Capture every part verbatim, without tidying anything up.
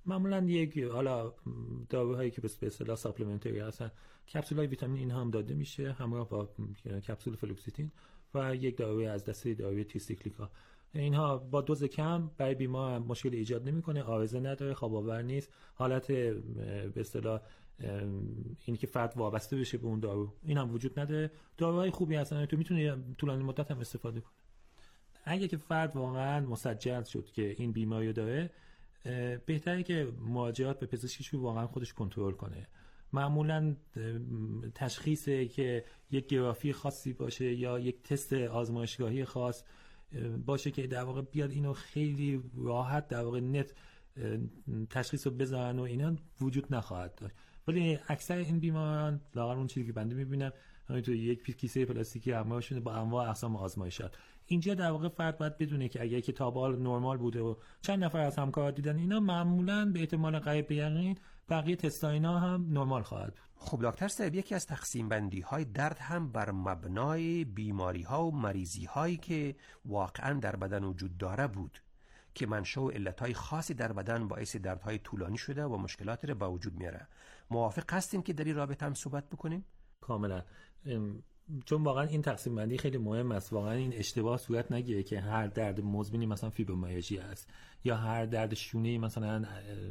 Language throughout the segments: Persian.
معمولا یک حالا داروهایی که به اصطلاح ساپلمنتری هستن، کپسولای ویتامین این هم داده میشه همراه با کپسول فلوکسیتین و یک داروی از دسته داروی تریسیکلیکا. اینها با دوز کم برای بیمار مشکل ایجاد نمیکنه، عارضه نداره، خواب آور نیست، حالت به اصطلاح اینی که فرد وابسته بشه به اون دارو این هم وجود نداره. داروهای خوبی هستن، تو میتونی طولانی مدت هم استفاده کنی. اگه که فرد واقعا مسجل شد که این بیماری داره، بهتره که مراجعات به پزشکش واقعا خودش کنترل کنه. معمولا تشخیصه که یک گرافی خاصی باشه یا یک تست آزمایشگاهی خاص باشه که در واقع بیاد اینو خیلی راحت در واقع نت تشخیص رو بذارن و اینا وجود نخواهد داشت. ولی اکثر این بیماران لااقل اون چیزی که بنده میبینم همینطور یک کیسه پلاستیکی همراهشون با انواع اقسام آزمایشات. اینجا در واقع فرد باید بدونه که اگه که تابال نرمال بوده و چند نفر از همکارا دیدن اینا، معمولاً به احتمال قریب به یقین بقیه تستا اینا هم نرمال خواهد بود. خب دکتر صاحب، یکی از تقسیم بندی های درد هم بر مبنای بیماری ها و مریضی هایی که واقعاً در بدن وجود داره بود که منشأ و علتهای خاصی در بدن باعث دردهای طولانی شده و مشکلاتی را به وجود میاره. موافق هستیم که در این رابطه هم صحبت بکنیم؟ کاملا، چون واقعا این تقسیم بندی خیلی مهم است. واقعا این اشتباه صورت نگیره که هر درد مزمنی مثلا فیبرومیالژی است یا هر درد شونه‌ای مثلا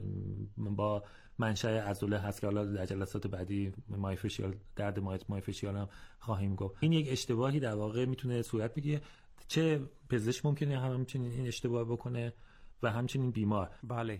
با منشأ عضله هست که حالا در جلسات بعدی مایوفیشیال درد مایوفیشیال هم خواهیم گفت. این یک اشتباهی در واقع میتونه صورت بگیره، چه پزشک ممکنه همچنین این اشتباه بکنه و همچنین بیمار. بله.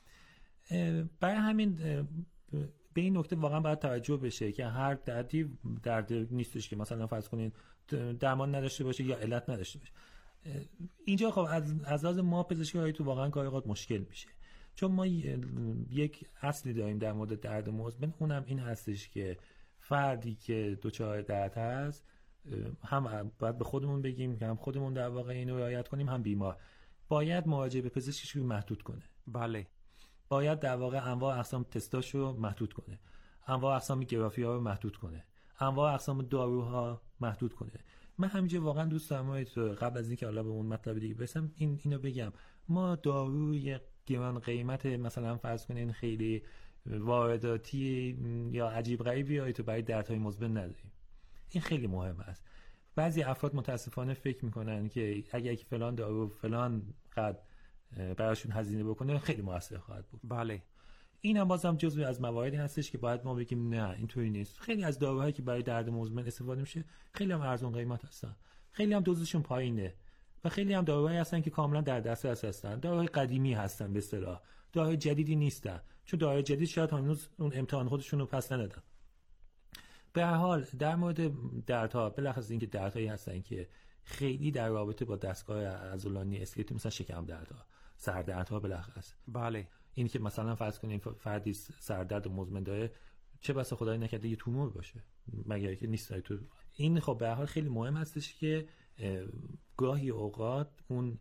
برای همین به این نکته واقعا باید توجه بشه که هر دردی درد نیستش که مثلا فرض کنین درمان نداشته باشه یا علت نداشته باشه. اینجا خب از از لحاظ ما پزشکی تو واقعا گاهی اوقات مشکل میشه، چون ما یک اصلی داریم در مورد درد مزمن، اونم این هستش که فردی که دچار درد هست هم باید به خودمون بگیم که هم خودمون در واقع اینو رعایت کنیم، هم بیمار باید مراجعه به پزشکش رو محدود کنه. بله. باید در واقع انواع اقسام تستاشو محدود کنه، انواع اقسام گرافی‌ها رو محدود کنه، انواع اقسام داروها محدود کنه. من همینجا واقعا دوست دارم قبل از اینکه حالا به اون مطلب دیگه برسم این اینو بگم، ما داروی گران قیمت مثلا فرض کنین خیلی وارداتی یا عجیب غریبی تو برای دردهای مزمن نداریم. این خیلی مهم است. بعضی افراد متاسفانه فکر میکنن که اگه فلان دارو فلان قد براشون هزینه بکنه خیلی موثر خواهد بود. بله. این هم بازم جزوی از مواردی هستش که باید ما بگیم نه اینطوری نیست. خیلی از داروهایی که برای درد مزمن استفاده میشه خیلی هم ارزان قیمت هستن، خیلی هم دوزشون پایینه و خیلی هم داروهایی هستن که کاملا در دسترس هستن. داروهای قدیمی هستن به اصطلاح، داروهای جدیدی نیستن، چون داروهای جدید شاید هنوز اون امتحان خودشون رو پس ندادن. به هر حال در مورد دردها، بلخص اینکه دردهایی هستن که خیلی در رابطه با دستگاه عضلانی اسکلتی، مثلا شکم دردها، سردردها بلخص. بله. این که مثلا فرض کنیم فردی سردرد مزمن داره، چه بسا خدای نکرده یه تومور باشه، مگر که نیست تو این. خب به هر حال خیلی مهم هستش که گاهی اوقات اون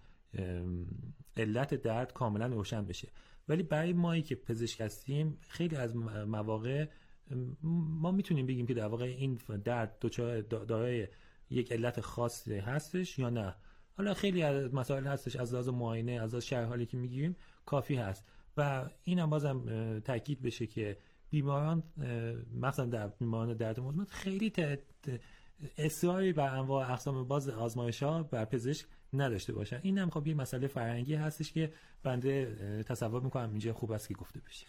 علت درد کاملا روشن بشه. ولی برای مایی که پزشک هستیم خیلی از مواقع ما میتونیم بگیم که در واقع این درد دچار دارای یک علت خاصی هستش یا نه. حالا خیلی از مسائل هستش از لحاظ معاینه، از لحاظ شرح حالی که میگیریم کافی هست. و اینم بازم تاکید بشه که بیماران مثلا در بیماران درد مزمن خیلی اصراری بر انواع اقسام باز آزمایش‌ها بر پزشک نداشته باشن. اینم خب یه مسئله فرهنگی هستش که بنده تصور میکنم اینجا خوب است که گفته بشه.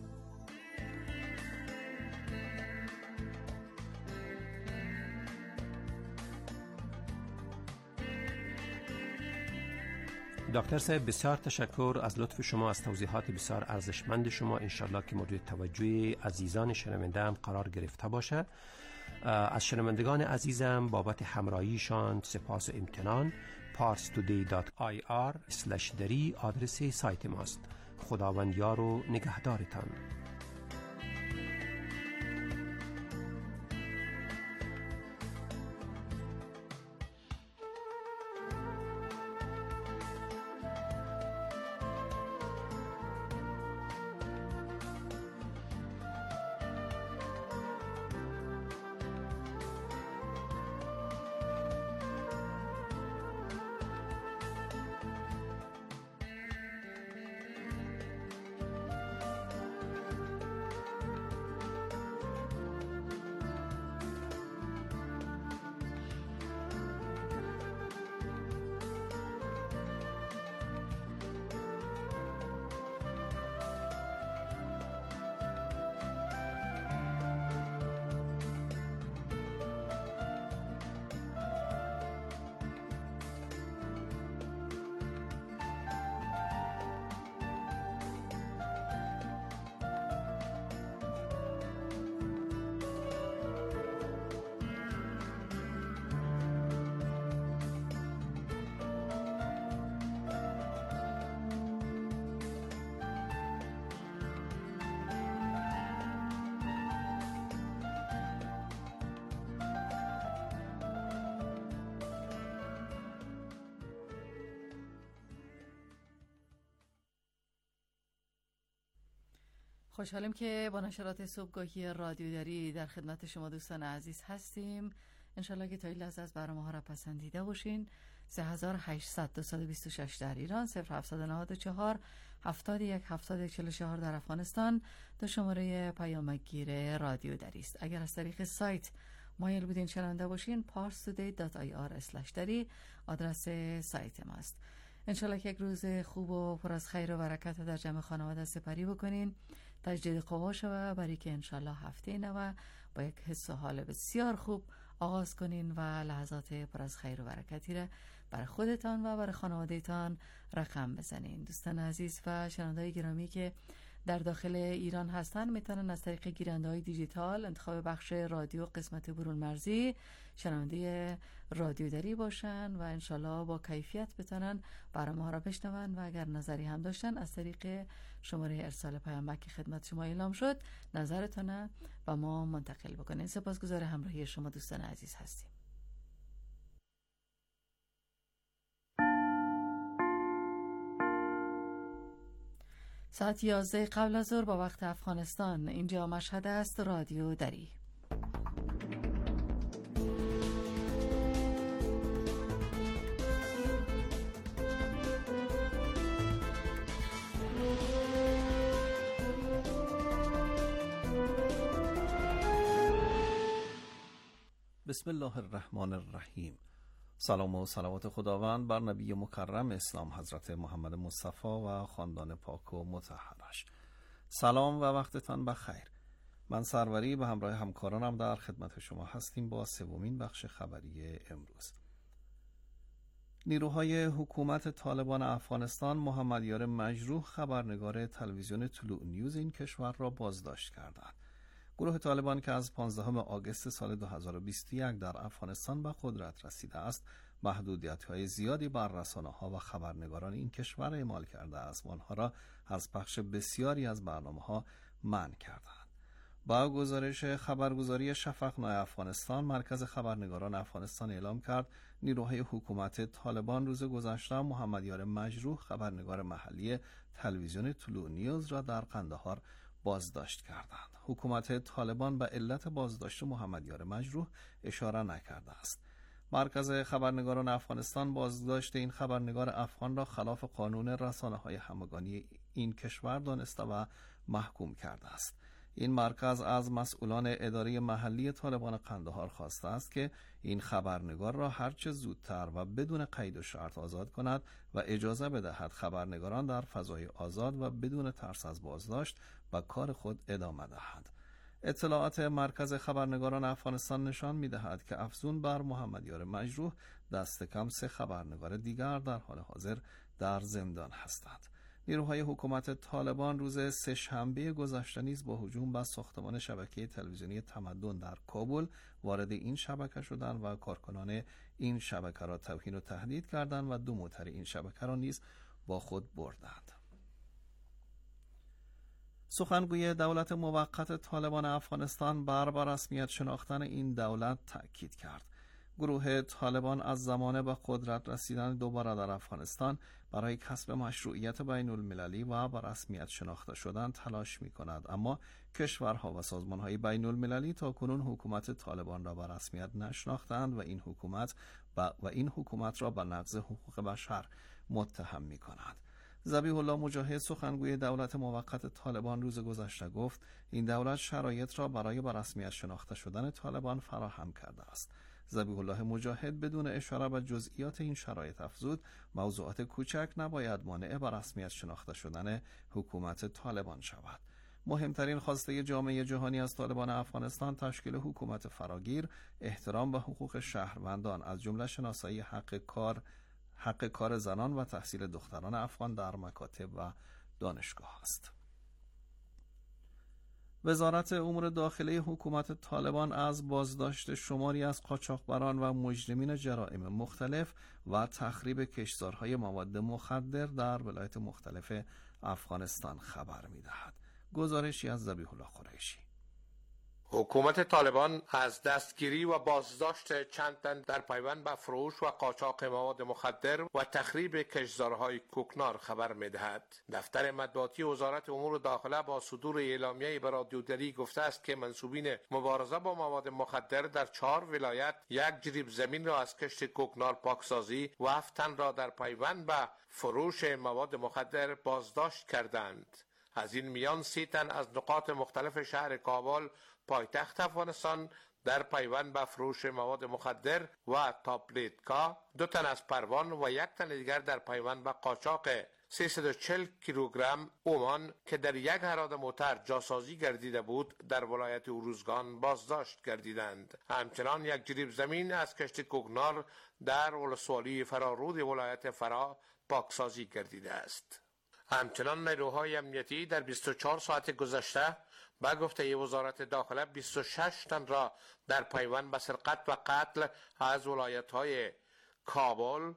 دکتر صاحب بسیار تشکر از لطف شما، از توضیحات بسیار ارزشمند شما. انشالله که مورد توجه عزیزان شنونده هم قرار گرفته باشه. از شنوندگان عزیزم بابت همراهیشان سپاس و امتنان. پارس تودی دات آی آر اسلش دری آدرس سایت ماست. خداوند یار و نگهدارتان. خوشحالیم که با نشرات صبحگاهی رادیو دری در خدمت شما دوستان عزیز هستیم. انشالله که تا این لحظه از برنامه ها را پسندیده باشین. سه هزار و هشتصد دویست و بیست و شش در ایران، صفر هفتصد و نود و چهار هفتاد و یک هفتاد و چهل و چهار در افغانستان دو شماره پیامگیر رادیو دری است. اگر از طریق سایت مایل بودین شنونده باشین پارس تودی دات آی آر اسلش دری آدرس سایت ماست. انشالله که یک روز خوب و پر از خیر و برکت در جمع خانواده سپری بکنین، تجدید قوا شوه، برای که انشالله هفته نو با یک حس و حال بسیار خوب آغاز کنین و لحظات پر از خیر و برکتی را برای خودتان و برای خانوادهتان رقم بزنین. دوستان عزیز و شنونده‌های گرامی که در داخل ایران هستن میتونن از طریق گیرنده های دیجیتال انتخاب بخش رادیو قسمت برون مرزی شنونده رادیو دری باشن و انشالله با کیفیت بتونن برنامه ها را بشنون و اگر نظری هم داشتن از طریق شماره ارسال پیامک که خدمت شما اعلام شد نظرتون و ما منتقل بکنین. سپاسگزار همراهی شما دوستان عزیز هستیم. ساعت یازده قبل از ظهر با وقت افغانستان. اینجا مشهد است رادیو دری. بسم الله الرحمن الرحیم. سلام و صلوات خداوند بر نبی مکرم اسلام حضرت محمد مصطفی و خاندان پاک و مطهرش. سلام و وقتتان بخیر. من سروری به همراه همکارانم در خدمت شما هستیم با سومین بخش خبری امروز. نیروهای حکومت طالبان افغانستان محمد یار مجروح خبرنگار تلویزیون طلوع نیوز این کشور را بازداشت کردند. گروه طالبان که از پانزدهم آگوست سال دو هزار و بیست و یک در افغانستان به قدرت رسیده است، محدودیت‌های زیادی بر رسانه‌ها و خبرنگاران این کشور اعمال کرده است و آنها را از پخش بسیاری از برنامه‌ها منع کردند. با گزارش خبرگزاری شفقنامه افغانستان، مرکز خبرنگاران افغانستان اعلام کرد نیروهای حکومت طالبان روز گذشته محمد یار مجروح خبرنگار محلی تلویزیون طلوع نیوز را در قندهار بازداشت کردند. حکومت طالبان به علت بازداشت محمد یار مجروح اشاره نکرده است. مرکز خبرنگاران افغانستان بازداشت این خبرنگار افغان را خلاف قانون رسانه‌های همگانی این کشور دانسته و محکوم کرده است. این مرکز از مسئولان اداره محلی طالبان قندهار خواسته است که این خبرنگار را هرچه زودتر و بدون قید و شرط آزاد کند و اجازه بدهد خبرنگاران در فضای آزاد و بدون ترس از بازداشت به کار خود ادامه دهند. اطلاعات مرکز خبرنگاران افغانستان نشان می‌دهد که افزون بر محمد یار مجروح دست کم سه خبرنگار دیگر در حال حاضر در زندان هستند. نیروهای حکومت طالبان روز سه‌شنبه گذشته نیز با هجوم بر ساختمان شبکه تلویزیونی تمدن در کابل وارد این شبکه شدند و کارکنان این شبکه را توهین و تهدید کردند و دو موتر این شبکه را نیز با خود بردند. سخنگوی دولت موقت طالبان افغانستان بر بر رسمیت شناختن این دولت تأکید کرد. گروه طالبان از زمان به قدرت رسیدن دوباره در افغانستان برای کسب مشروعیت بین المللی و به رسمیت شناخته شدن تلاش می کند، اما کشورها و سازمانهای بین المللی تا کنون حکومت طالبان را به رسمیت نشناختند و این حکومت و, و این حکومت را به نقض حقوق بشر متهم می کند. ذبیح الله مجاهد سخنگوی دولت موقت طالبان روز گذشته گفت این دولت شرایط را برای به رسمیت شناخته شدن طالبان فراهم کرده است. ذبیح الله مجاهد بدون اشاره به جزئیات این شرایط افزود موضوعات کوچک نباید مانع به رسمیت شناخته شدن حکومت طالبان شود. مهمترین خواسته جامعه جهانی از طالبان افغانستان تشکیل حکومت فراگیر، احترام به حقوق شهروندان از جمله شناسایی حق کار حق کار زنان و تحصیل دختران افغان در مکاتب و دانشگاه است. وزارت امور داخلی حکومت طالبان از بازداشت شماری از قاچاقبران و مجرمین جرائم مختلف و تخریب کشتزارهای مواد مخدر در ولایت مختلف افغانستان خبر می‌دهد. گزارشی از ذبیح الله قریشی. حکومت طالبان از دستگیری و بازداشت چند تن در پیوند به فروش و قاچاق مواد مخدر و تخریب کشتزارهای کوکنار خبر می‌دهد. دفتر مطبوعاتی وزارت امور داخله با صدور اعلامیه‌ای به رادیو دری گفته است که منسوبین مبارزه با مواد مخدر در چهار ولایت یک جریب زمین را از کشت کوکنار پاکسازی و هفت تن را در پیوند به فروش مواد مخدر بازداشت کردند. از این میان سی تن از نقاط مختلف شهر کابل پایتخت افغانستان در پیوند به فروش مواد مخدر و تابلتکا، دو تن از پروان و یک تن دیگر در پیوند به قاچاق سیصد و چهل کیلوگرم اومان که در یک هراد موتر جاسازی گردیده بود در ولایت اروزگان بازداشت گردیدند. همچنان یک جریب زمین از کشت کوکنار در ولسوالی فرارود ولایت فرا پاکسازی گردیده است. همچنان نیروهای امنیتی در بیست و چهار ساعت گذشته با گفته وزارت داخله بیست و شش تن را در پیوند به سرقت و قتل از ولایت‌های کابل،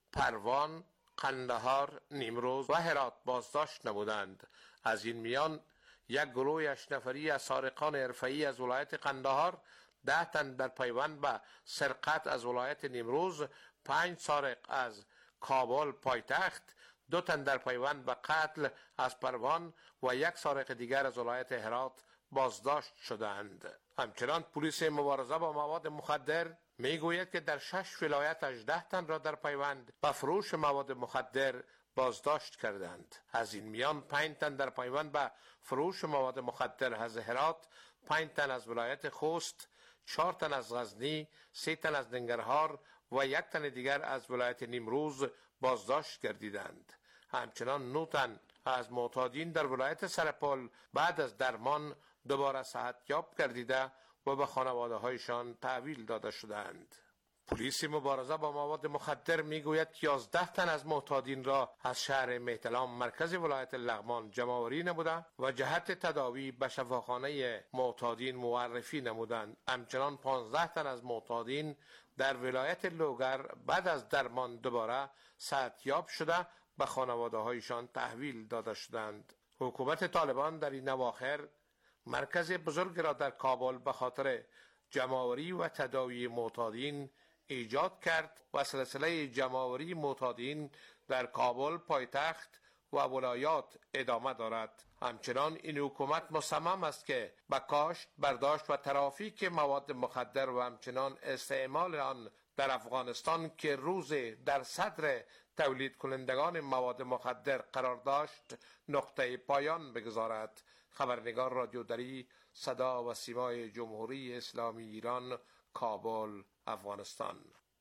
پروان، قندهار، نیمروز و هرات بازداشت نمودند. از این میان یک گروه هشت نفری از سارقان حرفه‌ای از ولایت قندهار، ده تن در پیوند به سرقت از ولایت نیمروز، پنج سارق از کابل پایتخت، دو تن در پیوند به قتل از پروان و یک سارق دیگر از ولایت هرات بازداشت شدند. همچنان پلیس مبارزه با مواد مخدر میگوید که در شش ولایت هجده تن را در پیوند به فروش مواد مخدر بازداشت کردند. از این میان پنج تن در پیوند به فروش مواد مخدر از هرات، پنج تن از ولایت خوست، چهار تن از غزنی، سه تن از ننگرهار و یک تن دیگر از ولایت نیمروز بازداشت گردیدند. همچنان نه تن از معتادین در ولایت سرپل بعد از درمان دوباره صحتیاب گردیده و به خانواده هایشان تحویل داده شدند. پلیس مبارزه با مواد مخدر میگوید که یازده تن از معتادین را از شهر مهتلام مرکز ولایت لغمان جمع‌آوری نموده و جهت تداوی به شفاخانه معتادین معرفی نمودند. همچنان پانزده تن از معتادین در ولایت لوگر بعد از درمان دوباره صحتیاب شده به خانواده هایشان تحویل داده شدند. حکومت طالبان در این اواخر مرکز بزرگ را در کابل به خاطر جمع‌آوری و تداوی معتادین ایجاد کرد و سلسله جمع‌آوری معتادین در کابل پایتخت و ولایات ادامه دارد. همچنان این حکومت مصمم است که به کاشت، برداشت و ترافیک مواد مخدر و همچنان استعمال آن در افغانستان که روز در صدر تولید کنندگان مواد مخدر قرار داشت نقطه پایان بگذارد. خبرنگار رادیو دری، صدا و سیمای جمهوری اسلامی ایران، کابل، افغانستان.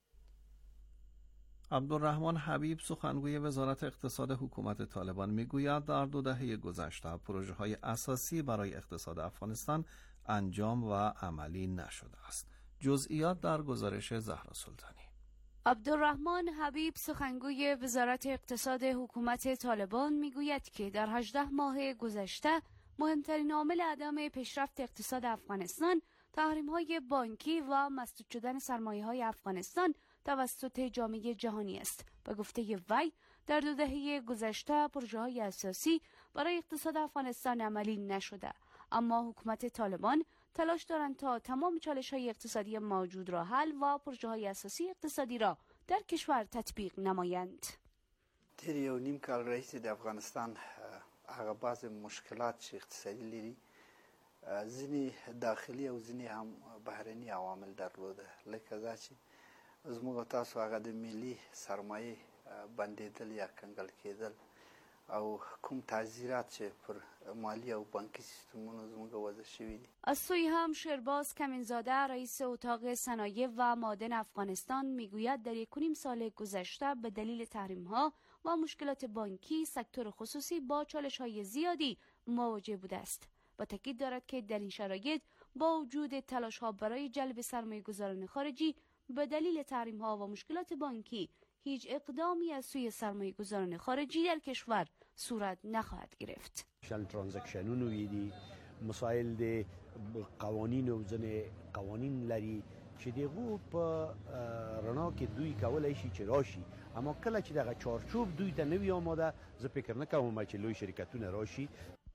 عبدالرحمن حبیب سخنگوی وزارت اقتصاد حکومت طالبان میگوید در دو دهه گذشته پروژه های اساسی برای اقتصاد افغانستان انجام و عملی نشده است. جزئیات در گزارش زهرا سلطانی. عبدالرحمن حبیب سخنگوی وزارت اقتصاد حکومت طالبان میگوید که در هجده ماه گذشته مهمترین عامل عدم پیشرفت اقتصاد افغانستان تحریم‌های بانکی و مسدود شدن سرمایه‌های افغانستان توسط جامعه جهانی است. به گفته وی در دو دهه گذشته پروژه‌های اساسی برای اقتصاد افغانستان عملی نشده، اما حکومت طالبان تلاش دارند تا تمام چالش‌های اقتصادی موجود را حل و پروژه‌های اساسی اقتصادی را در کشور تطبیق نمایند. تیر یو نیم کال راهیسې د افغانستان هغه بعض مشکلات چې اقتصادي لري ځینې داخلي او ځینې هم بهرني عوامل درلوده، لکه دا چې زموږ تاسو هغه د ملي سرمایې بندېدل یا کنګل کېدل او کوم تعزیرات چې پر مالی او بانکی سیستمونو زموږ وضع شوي دي. از سوی هم شیرباز کمینزاده رئیس اتاق صنایع و معادن افغانستان میگوید در یک و نیم سال گذشته به دلیل تحریم‌ها و مشکلات بانکی سکتور خصوصی با چالش‌های زیادی مواجه بوده است. با تاکید دارد که در این شرایط با وجود تلاش‌ها برای جلب سرمایه‌گذاران خارجی به دلیل تحریم‌ها و مشکلات بانکی هیچ اقدامی از سوی سرمایه‌گذاران خارجی در کشور صورت نخواهد گرفت. شل ترانزکشنونو ویدي مسائل د قوانین او ځنې قوانین لري چې دغه په رڼا کې دوی کولای شي چې راشي، اما کله چې دغه چارچوب دوی ته نوی آماده زه فکر نه کوم چې لوی شرکتونه راشي.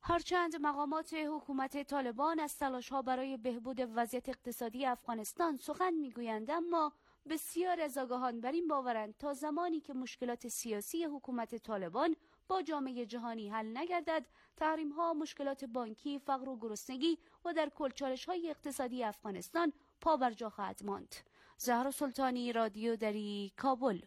هرچند مقامات حکومت طالبان از تلاش‌ها برای بهبود وضعیت اقتصادی افغانستان سخن می‌گویند، اما بسیار از آگاهان بر این باورند تا زمانی که مشکلات سیاسی حکومت طالبان با جامعه جهانی حل نگردد، تحریم‌ها، مشکلات بانکی، فقر و گرسنگی و در کل چالش‌های اقتصادی افغانستان پا بر جا خواهد ماند. زهرا سلطانی، رادیو دری، کابل.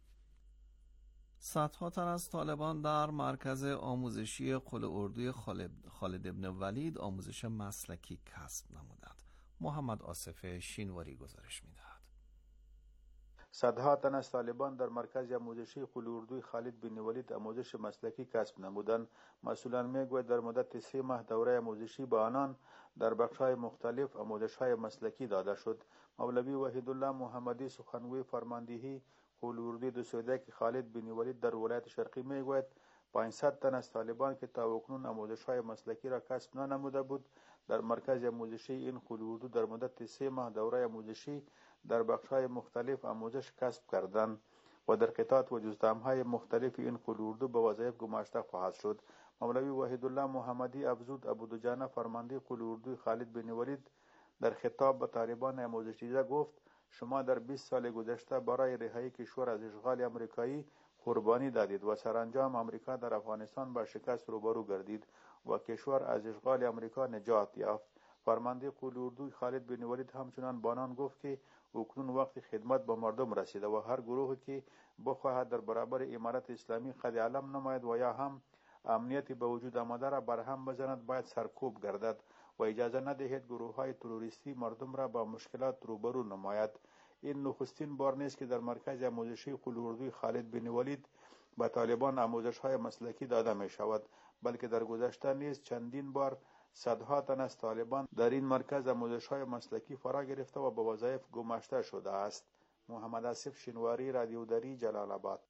صدها تن از طالبان در مرکز آموزشی قل اردوی خالد ابن ولید آموزش مسلکی کسب نمودند. محمد آصف شینواری گزارش می‌دهد. صدها تن از طالبان در مرکز آموزشی قل اردوی خالد بن ولید آموزش مسلکی کسب نمودند. مسئولان میگویند در مدت سه ماه دوره آموزشی به آنان در بخش‌های مختلف آموزش‌های مسلکی داده شد. مولوی وحیدالله محمدی سخنگوی فرماندهی قل اردوی دو سویدک خالد بن ولید در ولایت شرقی میگوید پانصد تن از طالبان که تا اکنون آموزش‌های مسلکی را کسب ننموده بود در مرکز آموزشی این قل اردو در مدت سه ماه دوره آموزشی در بخش‌های مختلف آموزش کسب کردند و در قطعات و جزدام‌های مختلف این قل اردو به وظایف گماشته خواهد شد. مولوی وحیدالله محمدی افزود ابودجانه فرمانده قل اردوی خالد بن ولید در خطاب به طالبان آموزش دیده گفت شما در بیست سال گذشته برای رهایی کشور از اشغال آمریکایی قربانی دادید و سرانجام آمریکا در افغانستان با شکست روبرو گردید و کشور از اشغال آمریکا نجات یافت. فرمانده قل اردوی خالد بن ولید همچنان بانان گفت که اکنون وقت خدمت به مردم رسیده و هر گروهی که بخواهد در برابر امارت اسلامی قد علم نماید و یا هم امنیتی به وجود آمده را برهم بزند باید سرکوب گردد و اجازه ندهید گروه های تروریستی مردم را با مشکلات روبرو نماید. این نخستین بار نیست که در مرکز آموزشی قل اردوی خالد بن ولید به طالبان آموزش های مسلکی داده می شود، بلکه در گذشته نیز چندین بار صدها تن از طالبان در این مرکز آموزش های مسلکی فرا گرفته و به وظایف گماشته شده است. محمد آصف شینواری، رادیو دری، جلال آباد.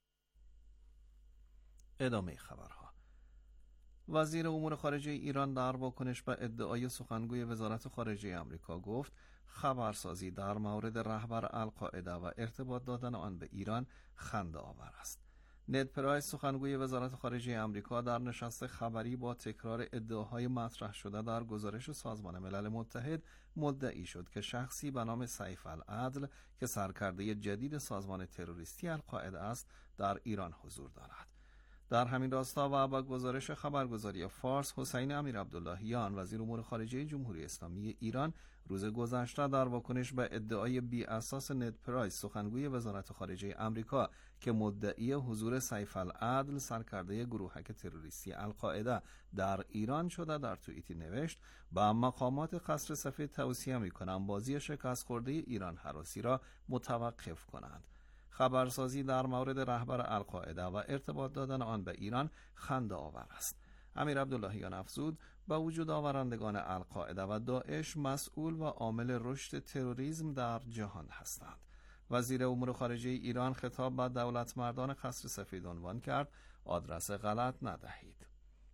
ادامه خبرها. وزیر امور خارجه ایران در واکنش به ادعای سخنگوی وزارت خارجه آمریکا گفت خبرسازی در مورد رهبر القاعده و ارتباط دادن آن به ایران خنده آور است. نید پرایس سخنگوی وزارت خارجه آمریکا در نشست خبری با تکرار ادعاهای مطرح شده در گزارش سازمان ملل متحد مدعی شد که شخصی به نام سیف العدل که سرکرده جدید سازمان تروریستی القاعده است در ایران حضور دارد. در همین راستا و با گزارش خبرگزاری فارس، حسین امیر عبداللهیان وزیر امور خارجه جمهوری اسلامی ایران روز گذشته در واکنش به ادعای بی اساس نید پرایس سخنگوی وزارت خارجه آمریکا که مدعی حضور سیف العدل سرکرده گروهک تروریستی القاعده در ایران شده در توییتی نوشت با مقامات قصر سفید توصیه می‌کنم بازی شکست خورده ایران هراسی را متوقف کنند. خبرسازی در مورد رهبر القاعده و ارتباط دادن آن به ایران خنده آور است. امیر عبداللهیان افزود با وجود آورندگان القاعده و داعش مسئول و عامل رشد تروریسم در جهان هستند. وزیر امور خارجه ایران خطاب به دولت مردان قصر سفید عنوان کرد آدرس غلط ندهید.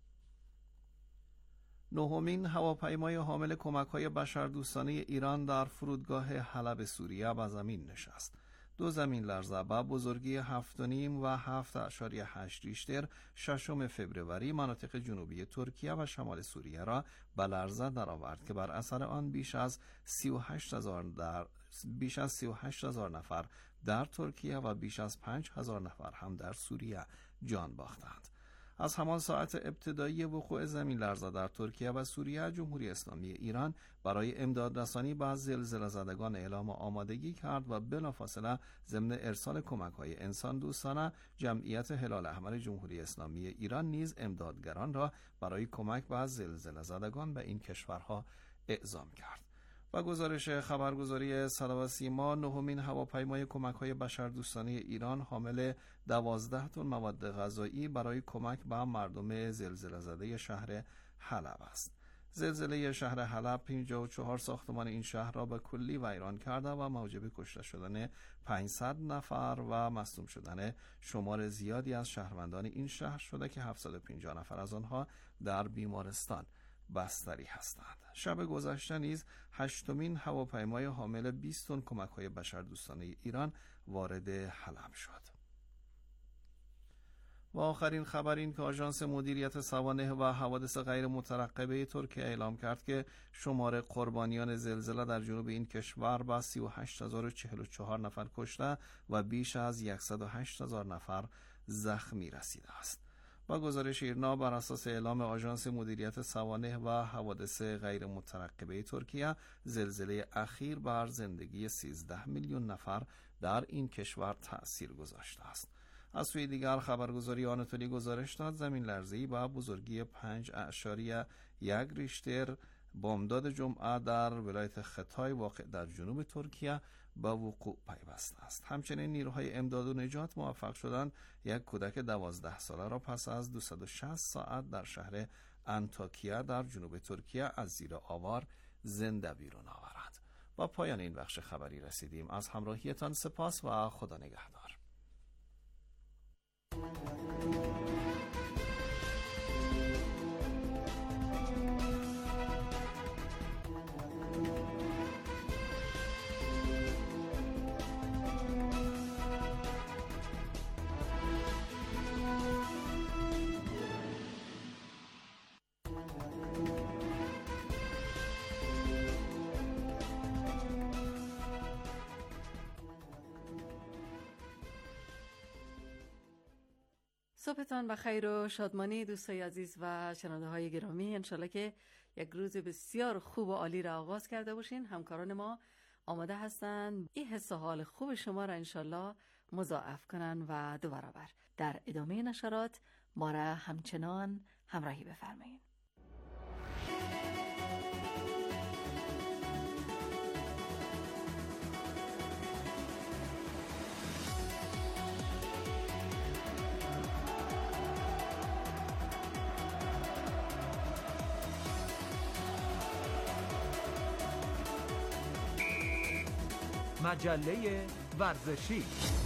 نهمین هواپیمای حامل کمک‌های بشردوستانه ایران در فرودگاه حلب سوریه به زمین نشست. دو زمین لرزه با بزرگی هفت و نیم و هفت اشاریه هشت ریشتر ششم فوریه مناطق جنوبی ترکیه و شمال سوریه را به لرزه درآورد که بر اثر آن بیش از سی و هشت هزار در بیش از سی و هشت هزار نفر در ترکیه و بیش از پنج هزار نفر هم در سوریه جان باختند. از همان ساعت ابتدایی وقوع زمین لرزه در ترکیه و سوریه، جمهوری اسلامی ایران برای امداد رسانی به زلزله زدگان اعلام آمادگی کرد و بلافاصله ضمن ارسال کمک‌های انسان دوستانه جمعیت هلال احمر جمهوری اسلامی ایران نیز امدادگران را برای کمک به زلزله زدگان به این کشورها اعزام کرد. و گزارش خبرگزاری صدا و سیما، نهمین هواپیمای کمک‌های بشردوستانه ایران حامل دوازده تن مواد غذایی برای کمک به مردم زلزله زده شهر حلب است. زلزله شهر حلب پنجاه و چهار ساختمان این شهر را به کلی ویران کرده و موجب کشته شدن پانصد نفر و مصدوم شدن شمار زیادی از شهروندان این شهر شده که هفتصد و پنجاه نفر از آنها در بیمارستان بستری هستند. شب گذشته نیز هشتمین هواپیمای حامل بیست تن کمک‌های بشردوستانه ایران وارد حلب شد. و آخرین خبر این که آژانس مدیریت سوانح و حوادث غیر مترقبه ترکیه اعلام کرد که شمار قربانیان زلزله در جنوب این کشور به سی و هشت هزار و چهل و چهار نفر کشته و بیش از صد و هشت هزار نفر زخمی رسیده است. با گزارش ایرنا بر اساس اعلام آژانس مدیریت سوانح و حوادث غیر مترقبه ترکیه، زلزله اخیر بر زندگی سیزده میلیون نفر در این کشور تأثیر گذاشته است. از سوی دیگر خبرگزاری آناتولی گزارش داد زمین لرزه‌ای با بزرگی پنج اعشاریه یک ریشتر بامداد جمعه در ولایت ختای واقع در جنوب ترکیه به وقوع پیوسته است. همچنین نیروهای امداد و نجات موفق شدند یک کودک دوازده ساله را پس از دویست و شصت ساعت در شهر انتاکیا در جنوب ترکیه از زیر آوار زنده بیرون آورد. با پایان این بخش خبری رسیدیم. از همراهیتان سپاس و خدا نگهدار. صبحتان بخیر و شادمانی دوستای عزیز و شنونده های گرامی. انشالله که یک روز بسیار خوب و عالی را آغاز کرده باشین. همکاران ما آماده هستند این حس و حال خوب شما را انشالله مضاعف کنن و دو برابر. در ادامه نشرات ما را همچنان همراهی بفرمایید. مجله ورزشی.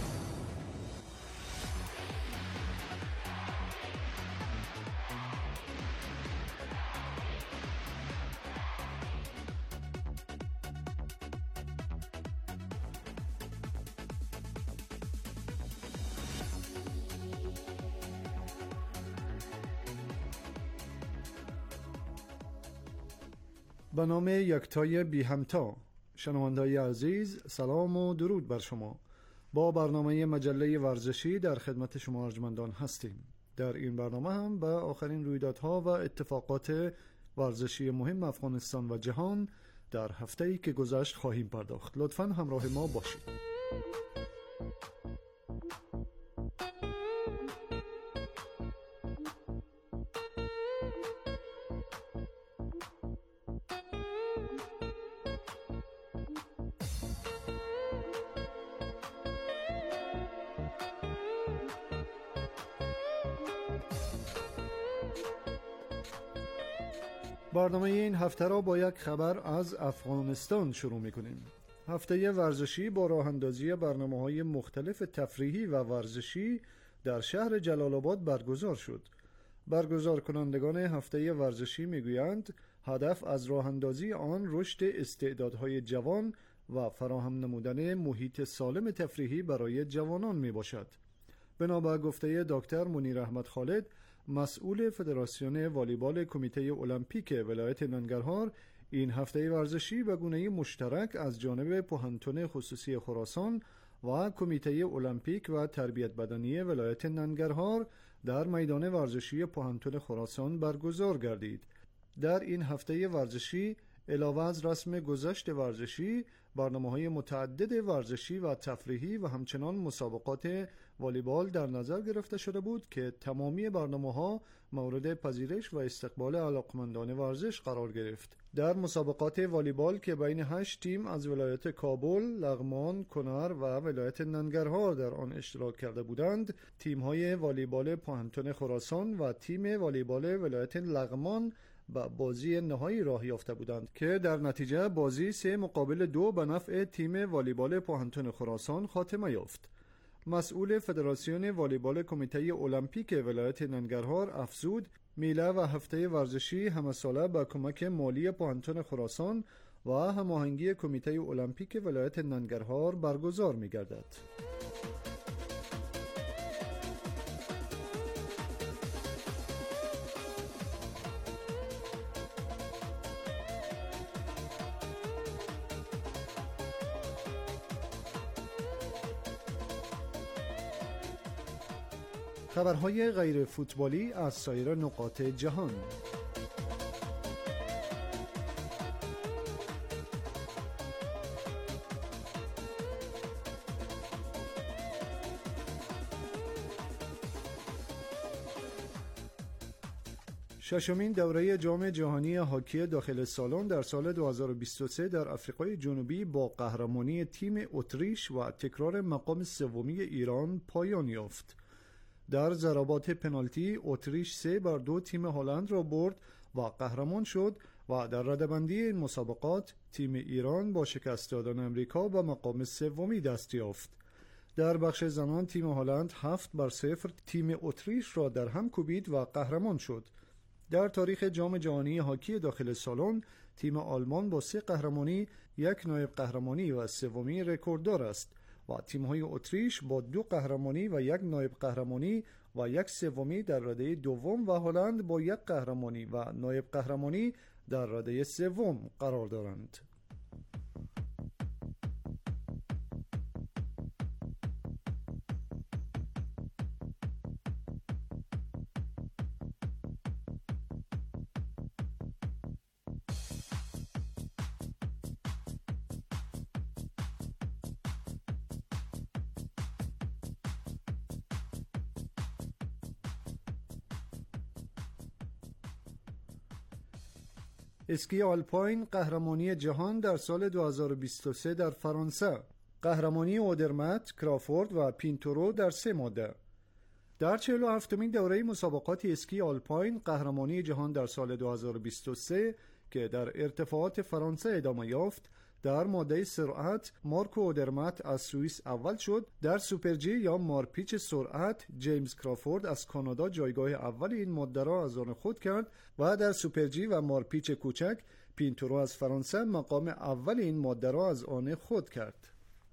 به نام یکتای بی همتا. شنونده‌های عزیز، سلام و درود بر شما. با برنامه مجله ورزشی در خدمت شما ارجمندان هستیم. در این برنامه هم به آخرین رویدادها و اتفاقات ورزشی مهم افغانستان و جهان در هفته‌ای که گذشت خواهیم پرداخت. لطفاً همراه ما باشید. برنامه این هفته را با یک خبر از افغانستان شروع می‌کنیم. هفته ورزشی با راه اندازی برنامه‌های مختلف تفریحی و ورزشی در شهر جلال آباد برگزار شد. برگزار کنندگان هفته ورزشی میگویند هدف از راه اندازی آن رشد استعدادهای جوان و فراهم نمودن محیط سالم تفریحی برای جوانان میباشد. بنابر گفته دکتر منیر احمد خالد، مسئول فدراسیون والیبال کمیته المپیک ولایت ننگرهار، این هفته ورزشی به گونه‌ای مشترک از جانب پوهنتون خصوصی خراسان و کمیته المپیک و تربیت بدنی ولایت ننگرهار در میدان ورزشی پوهنتون خراسان برگزار گردید. در این هفته ورزشی علاوه از رسم گذشت ورزشی، برنامه‌های متعدد ورزشی و تفریحی و همچنان مسابقات والیبال در نظر گرفته شده بود که تمامی برنامه‌ها مورد پذیرش و استقبال علاقمندان ورزش قرار گرفت. در مسابقات والیبال که بین هشت تیم از ولایت کابل، لغمان، کنر و ولایت ننگرهار در آن اشتراک کرده بودند، تیم‌های والیبال پوهنتون خراسان و تیم والیبال ولایت لغمان با بازی نهایی راه یافته بودند که در نتیجه بازی سه مقابل دو به نفع تیم والیبال پوهنتون خراسان خاتمه یافت. مسئول فدراسیون والیبال کمیته المپیک ولایت ننگرهار افزود میله و هفته ورزشی همه ساله با کمک مالی پوهنتون خراسان و هماهنگی کمیته المپیک ولایت ننگرهار برگزار می‌گردد. خبرهای غیر فوتبالی از سایر نقاط جهان. ششمین دوره جام جهانی هاکی داخل سالن در سال دو هزار و بیست و سه در آفریقای جنوبی با قهرمانی تیم اتریش و تکرار مقام سومی ایران پایان یافت. در ضربات پنالتی اتریش سه بر دو تیم هلند را برد و قهرمان شد و در رده‌بندی این مسابقات تیم ایران با شکست دادن امریکا به مقام سومی دست یافت. در بخش زنان تیم هلند هفت بر صفر تیم اتریش را در هم کوبید و قهرمان شد. در تاریخ جام جهانی هاکی داخل سالن تیم آلمان با سه قهرمانی، یک نایب قهرمانی و سومی رکورددار است و تیم‌های اتریش با دو قهرمانی و یک نایب قهرمانی و یک سومی در رده دوم و هلند با یک قهرمانی و نایب قهرمانی در رده سوم قرار دارند. اسکی آلپاین قهرمانی جهان در سال دو هزار و بیست و سه در فرانسه. قهرمانی اودرمت، کرافورد و پینتورو در سه ماده. در چهل و هفتمین دوره مسابقات اسکی آلپاین قهرمانی جهان در سال دو هزار و بیست و سه که در ارتفاعات فرانسه ادامه یافت، در ماده سرعت مارکو اودرمت از سوئیس اول شد. در سوپر جی یا مارپیچ سرعت جیمز کرافورد از کانادا جایگاه اول این ماده را از آن خود کرد و در سوپر جی و مارپیچ کوچک پینتورو از فرانسه مقام اول این ماده را از آن خود کرد.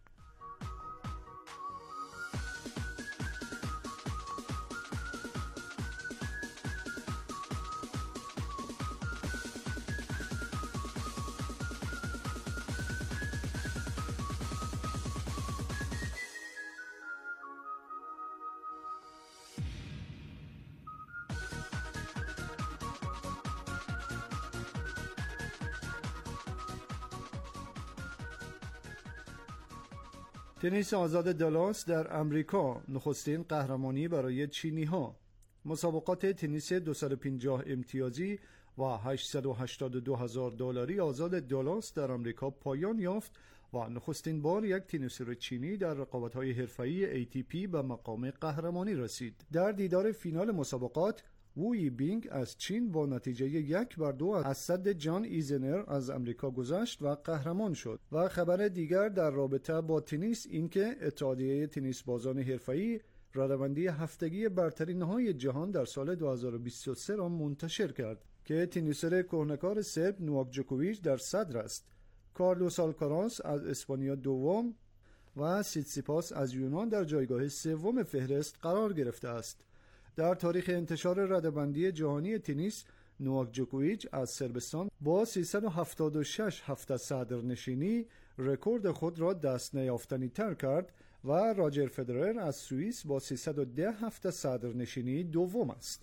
تنیس آزاد دالاس در امریکا نخستین قهرمانی برای چینی ها. مسابقات تنیس دویست و پنجاه امتیازی و هشتصد و هشتاد و دو هزار دلاری آزاد دالاس در امریکا پایان یافت و نخستین بار یک تنیسور چینی در رقابت‌های حرفه‌ای ای تی پی به مقام قهرمانی رسید. در دیدار فینال مسابقات ووی بینگ از چین با نتیجه یک بر دو از صد جان ایزنر از امریکا گذشت و قهرمان شد. و خبر دیگر در رابطه با تنیس اینکه اتحادیه تنیس بازان حرفه‌ای رده‌بندی هفتگی برترین نهایی جهان در سال دو هزار و بیست و سه را منتشر کرد که تنیسور کهنه‌کار سرب نوواک جوکوویچ در صدر است. کارلوس آلکاراز از اسپانیا دوم و سیتسیپاس از یونان در جایگاه سوم فهرست قرار گرفته است. در تاریخ انتشار رده‌بندی جهانی تنیس نوواک جوکوویچ از صربستان با سیصد و هفتاد و شش هفته صدرنشینی رکورد خود را دست نیافتنی تر کرد و راجر فدرر از سوئیس با سیصد و ده هفته صدرنشینی دوم است.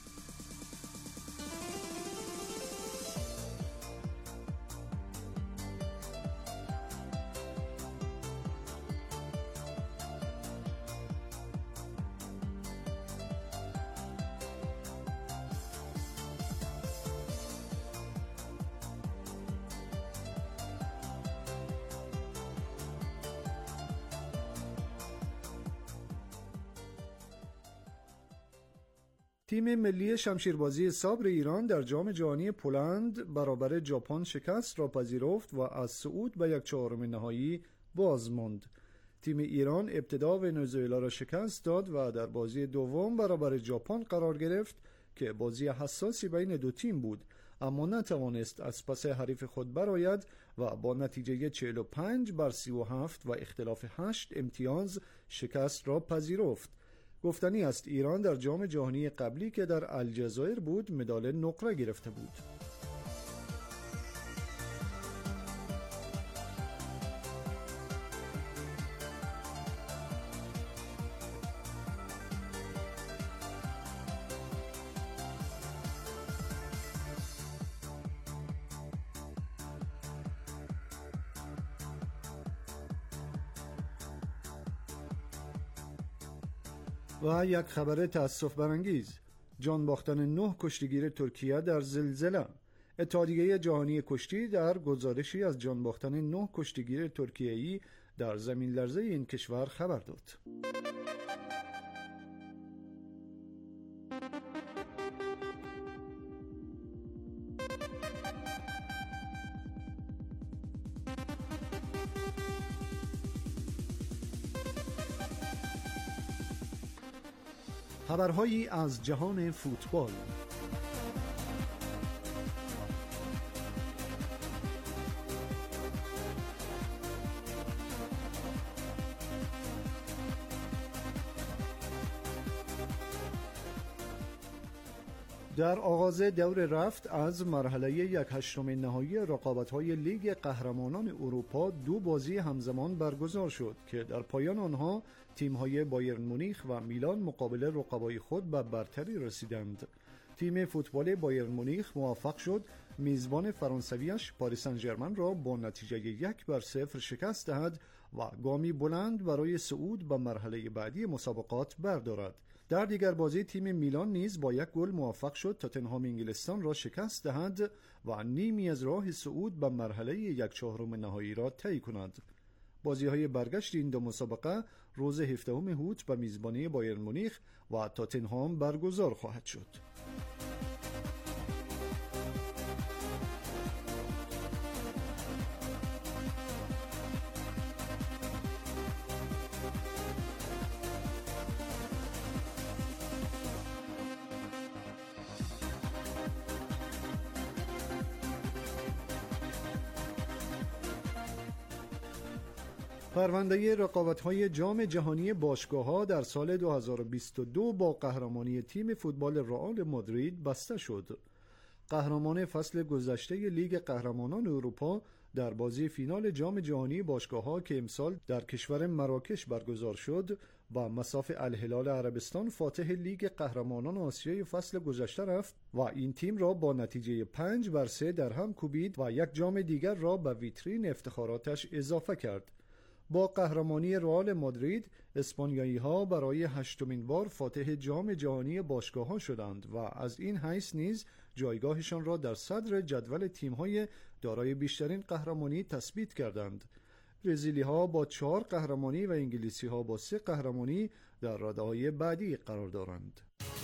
تیم ملی شمشیربازی سابر ایران در جام جهانی پولند برابر ژاپن شکست را پذیرفت و از صعود به یک چهارم نهایی باز ماند. تیم ایران ابتدا ونزوئلا را شکست داد و در بازی دوم برابر ژاپن قرار گرفت که بازی حساسی بین دو تیم بود، اما نتوانست از پس حریف خود برآید و با نتیجه چهل و پنج بر سی و هفت و اختلاف هشت امتیاز شکست را پذیرفت. گفتنی است ایران در جام جهانی قبلی که در الجزایر بود مدال نقره گرفته بود. و یک خبر تأسف برانگیز، جان باختن نه کشتیگیر ترکیه در زلزله. اتحادیه جهانی کشتی در گزارشی از جان باختن نه کشتیگیر ترکیه‌ای در زمین لرزه این کشور خبر داد. خبرهایی از جهان فوتبال. در آغاز دور رفت از مرحله یک هشتم نهایی رقابت‌های لیگ قهرمانان اروپا دو بازی همزمان برگزار شد که در پایان آنها تیم‌های بایرن مونیخ و میلان مقابل رقبای خود به برتری رسیدند. تیم فوتبال بایرن مونیخ موفق شد میزبان فرانسویش پاریس سن ژرمن را با نتیجه یک بر صفر شکست دهد و گامی بلند برای صعود به مرحله بعدی مسابقات بردارد. در دیگر بازی تیم میلان نیز با یک گل موفق شد تاتنهام انگلستان را شکست دهد و نیمی از راه صعود به مرحله یک چهارم نهایی را طی کند. بازی‌های برگشت این دو مسابقه روز هفدهم اوت به میزبانی بایرن مونیخ و تاتنهام برگزار خواهد شد. پرونده رقابت‌های جام جهانی باشگاه‌ها در سال دو هزار و بیست و دو با قهرمانی تیم فوتبال رئال مادرید بسته شد. قهرمان فصل گذشته لیگ قهرمانان اروپا در بازی فینال جام جهانی باشگاه‌ها که امسال در کشور مراکش برگزار شد با مصاف الهلال عربستان فاتح لیگ قهرمانان آسیای فصل گذشته رفت و این تیم را با نتیجه پنج بر سه در هم کوبید و یک جام دیگر را به ویترین افتخاراتش اضافه کرد. با قهرمانی رئال مادرید اسپانیایی‌ها برای هشتمین بار فاتح جام جهانی باشگاه‌ها شدند و از این حیث نیز جایگاهشان را در صدر جدول تیم‌های دارای بیشترین قهرمانی تثبیت کردند. برزیلی‌ها با چهار قهرمانی و انگلیسی‌ها با سه قهرمانی در رده‌های بعدی قرار دارند.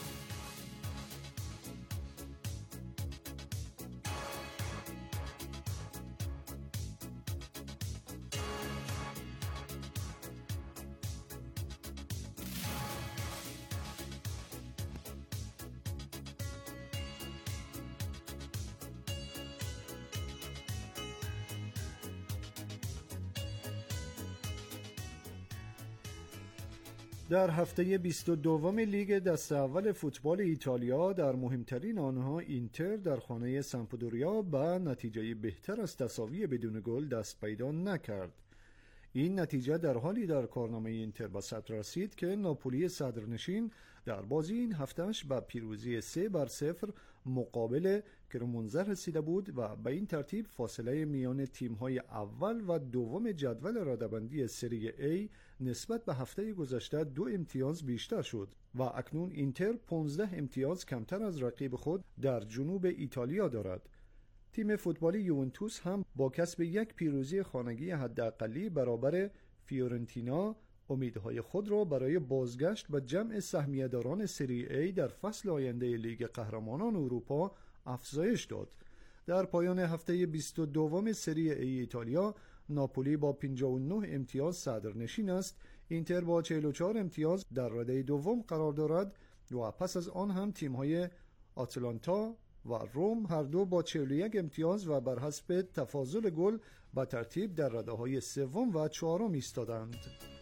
در هفته بیست و دوم لیگ دست اول فوتبال ایتالیا در مهمترین آنها اینتر در خانه سمپدوریا به نتیجه بهتر از تساوی بدون گل دست پیدا نکرد. این نتیجه در حالی در کارنامه اینتر به ثبت رسید که ناپولی صدرنشین در بازی این هفتهش به پیروزی سه بر صفر مقابل کرمونزه رسیده بود و به این ترتیب فاصله میان تیم‌های اول و دوم جدول رده‌بندی سری A نسبت به هفته گذشته دو امتیاز بیشتر شد و اکنون اینتر پانزده امتیاز کمتر از رقیب خود در جنوب ایتالیا دارد. تیم فوتبالی یوونتوس هم با کسب یک پیروزی خانگی حداقلی برابر فیورنتینا امیدهای خود را برای بازگشت به جمع سهمیه‌داران سری A در فصل آینده لیگ قهرمانان اروپا افزایش داد. در پایان هفته بیست و دوم سری A ایتالیا ناپولی با پنجاه و نه امتیاز صدرنشین است. اینتر با چهل و چهار امتیاز در رده دوم قرار دارد و پس از آن هم تیم‌های آتلانتا و روم هر دو با چهل و یک امتیاز و بر حسب تفاضل گل به ترتیب در رده‌های سوم و چهارم ایستادند.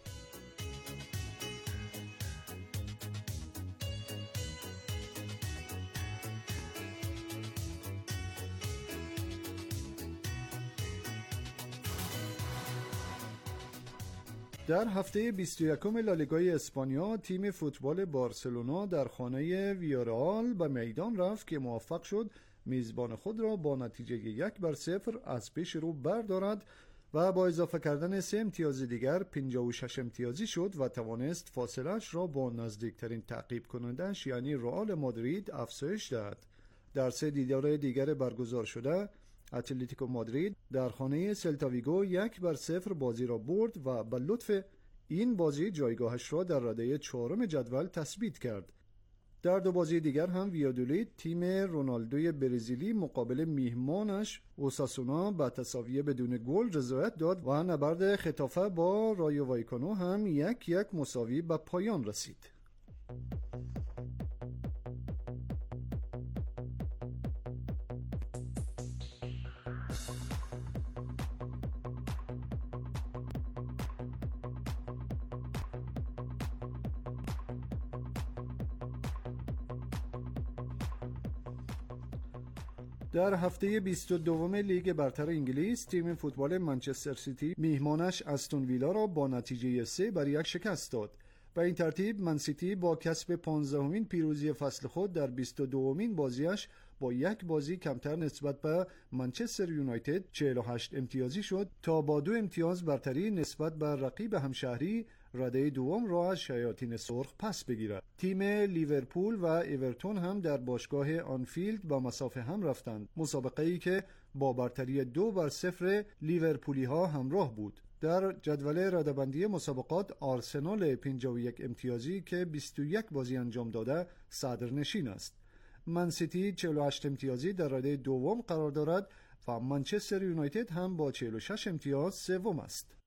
در هفته بیست و یکم لالیگای اسپانیا تیم فوتبال بارسلونا در خانه ویارئال به میدان رفت که موفق شد میزبان خود را با نتیجه یک بر صفر از پیش رو بردارد و با اضافه کردن سه امتیاز دیگر پنجاه و شش امتیازی شد و توانست فاصله‌اش را با نزدیکترین تعقیب کنندش یعنی رئال مادرید افزایش دهد. در سه دیدار دیگر برگزار شده اتلتیکو مادرید در خانه سلتا ویگو یک بر صفر بازی را برد و به لطف این بازی جایگاهش را در رده چهارم جدول تثبیت کرد. در دو بازی دیگر هم ویادولید تیم رونالدوی برزیلی مقابل میهمانش اوساسونا به تساوی بدون گل رضایت داد و نبرد خطافه با رایو وایکانو هم یک یک مساوی به پایان رسید. در هفته بیست و دوم لیگ برتر انگلیس تیم فوتبال منچستر سیتی میهمانش استون ویلا را با نتیجه سه بر یک شکست داد. به این ترتیب من سیتی با کسب پانزدهمین پیروزی فصل خود در بیست و دومین بازیش با یک بازی کمتر نسبت به منچستر یونایتد چهل و هشت امتیازی شد تا با دو امتیاز برتری نسبت به رقیب همشهری رده دوم را از شیاطین سرخ پس بگیرد. تیم لیورپول و اورتون هم در باشگاه آنفیلد با مسافه هم رفتند، مسابقه‌ای که با برتری دو بر صفر لیورپولی ها همراه بود. در جدول رده‌بندی مسابقات آرسنال پنجاه و یک امتیازی که بیست و یک بازی انجام داده صدرنشین است. من سیتی چهل و هشت امتیازی در رده دوم قرار دارد و منچستر یونایتد هم با چهل و شش امتیاز سوم است.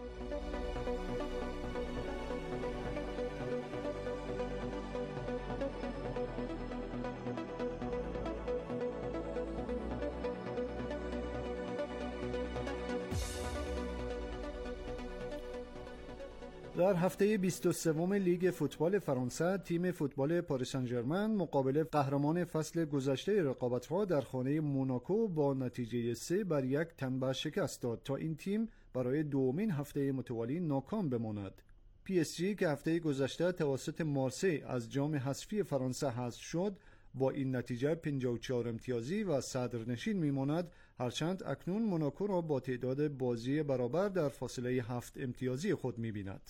در هفته بیست و سوم لیگ فوتبال فرانسه تیم فوتبال پاریس سن ژرمن مقابل قهرمان فصل گذشته رقابت‌ها در خانه موناکو با نتیجه سه بر یک تنبه شکست داد تا این تیم برای دومین هفته متوالی ناکام بماند. پی اس جی که هفته گذشته توسط مارسی از جام حذفی فرانسه حذف شد با این نتیجه پنجاه و چهار امتیازی و صدرنشین میماند، هرچند اکنون موناکو را با تعداد بازی برابر در فاصله هفت امتیازی خود می‌بیند.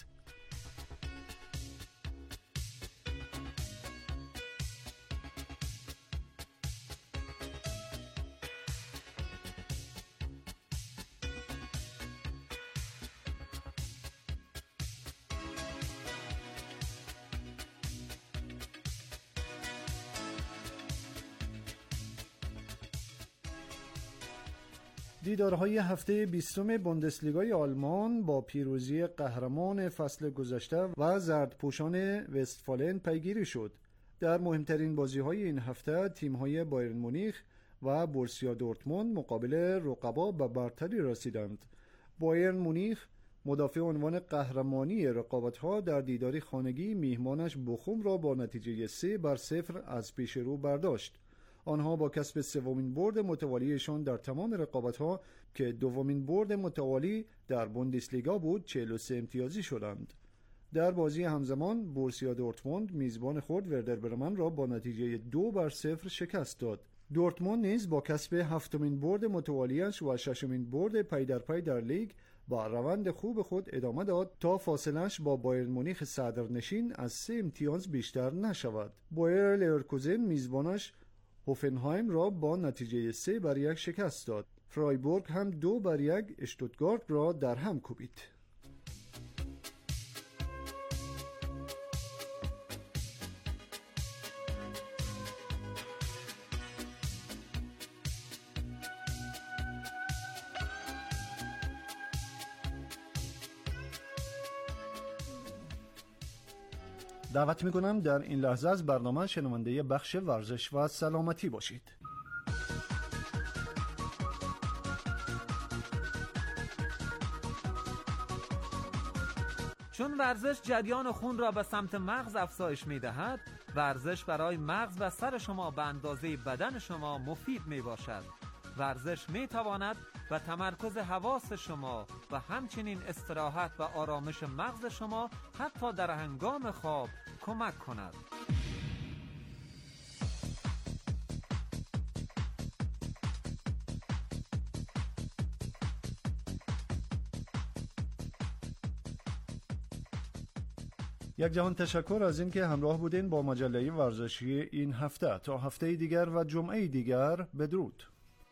دیدارهای هفته بیستم بوندسلیگای آلمان با پیروزی قهرمان فصل گذشته و زردپوشان وستفالن پیگیری شد. در مهمترین بازی‌های این هفته تیم‌های بایرن مونیخ و بورسیا دورتموند مقابل رقبا به برتری رسیدند. بایرن مونیخ مدافع عنوان قهرمانی رقابت‌ها در دیداری خانگی میهمانش بوخوم را با نتیجه سه بر صفر از پیش رو برداشت. آنها با کسب سومین برد متوالیشان در تمام رقابت‌ها که دومین برد متوالی در بوندسلیگا بود چهل و سه امتیازی شدند. در بازی همزمان بورسیا دورتموند میزبان خود وردر برمن را با نتیجه دو بر صفر شکست داد. دورتموند نیز با کسب هفتمین برد متوالیش و ششمین برد پی در پی در لیگ با روند خوب خود ادامه داد تا فاصله‌اش با بایرن مونیخ صدرنشین از سه امتیاز بیشتر نشود. بایر لورکوزن میزبانش هوفنهایم را با نتیجه سه بر یک شکست داد. فرایبورگ هم دو بر یک اشتوتگارت را در هم کوبید. دعوت میکنم در این لحظه از برنامه شنونده بخش ورزش و سلامتی باشید. چون ورزش جریان خون را به سمت مغز افزایش می‌دهد، ورزش برای مغز و سر شما به اندازه بدن شما مفید میباشد. ورزش میتواند به تمرکز حواس شما و همچنین استراحت و آرامش مغز شما حتی در هنگام خواب کمک کند. یک جهان تشکر از اینکه همراه بودین با مجله ورزشی این هفته. تا هفته دیگر و جمعه دیگر، بدرود.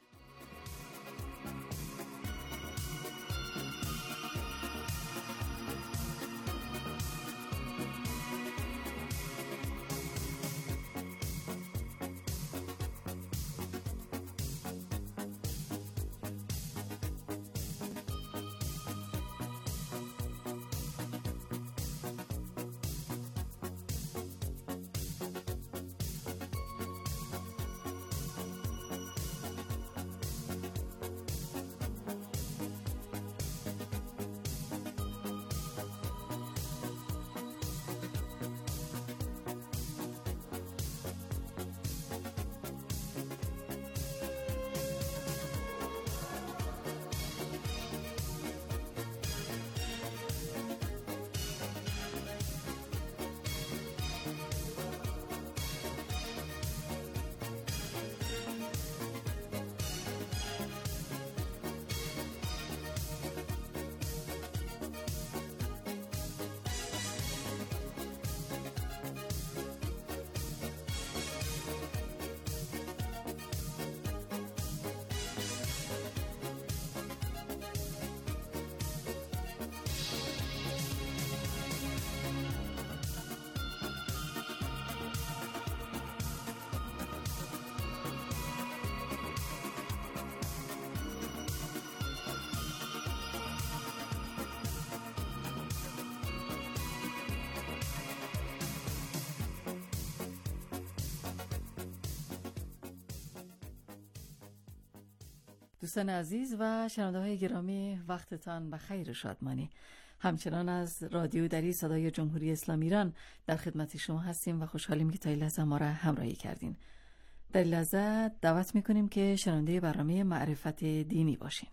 دوستان عزیز و شنونده های گرامی، وقتتان بخیر و شادمانی. همچنان از رادیو دری صدای جمهوری اسلامی ایران در خدمت شما هستیم و خوشحالیم که تا این لحظه ما را همراهی کردین. در این لحظه دعوت میکنیم که شنونده برنامه معرفت دینی باشین.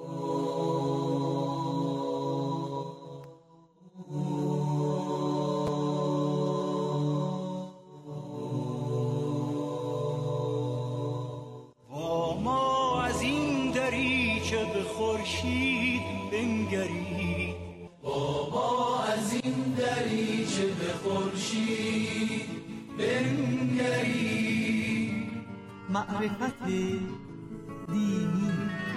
خورشید بنگری بابا، از این دریچه به خورشید بنگری. معرفت دینی.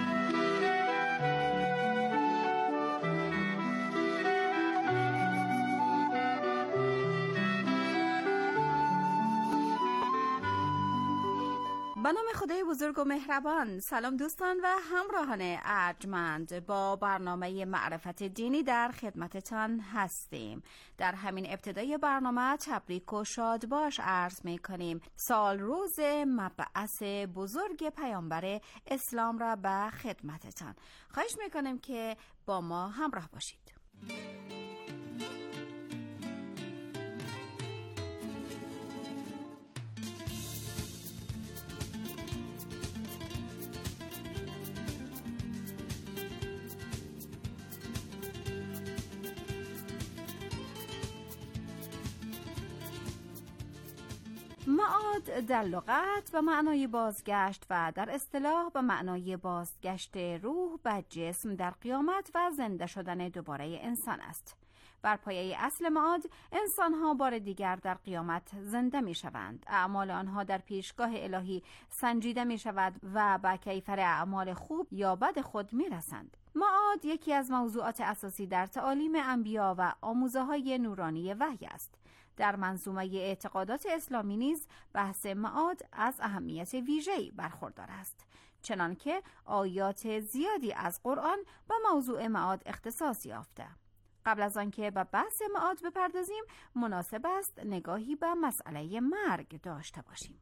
به نام خدای بزرگ و مهربان. سلام دوستان و همراهان ارجمند، با برنامه معرفت دینی در خدمتتان هستیم. در همین ابتدای برنامه تبریک و شاد باش عرض می کنیم. سال روز مبعث بزرگ پیامبر اسلام را به خدمتتان. خواهش می کنیم که با ما همراه باشید. معاد در لغت به معنای بازگشت و در اصطلاح به معنای بازگشت روح به جسم در قیامت و زنده شدن دوباره انسان است. بر پایه اصل معاد، انسان‌ها بار دیگر در قیامت زنده می‌شوند. اعمال آنها در پیشگاه الهی سنجیده می‌شود و به کیفر اعمال خوب یا بد خود می‌رسند. معاد یکی از موضوعات اساسی در تعالیم انبیا و آموزه‌های نورانی وحی است. در منظومه اعتقادات اسلامی نیز بحث معاد از اهمیت ویژه‌ای برخوردار است، چنانکه آیات زیادی از قرآن به موضوع معاد اختصاص یافته. قبل از آنکه به بحث معاد بپردازیم، مناسب است نگاهی به مسئله مرگ داشته باشیم.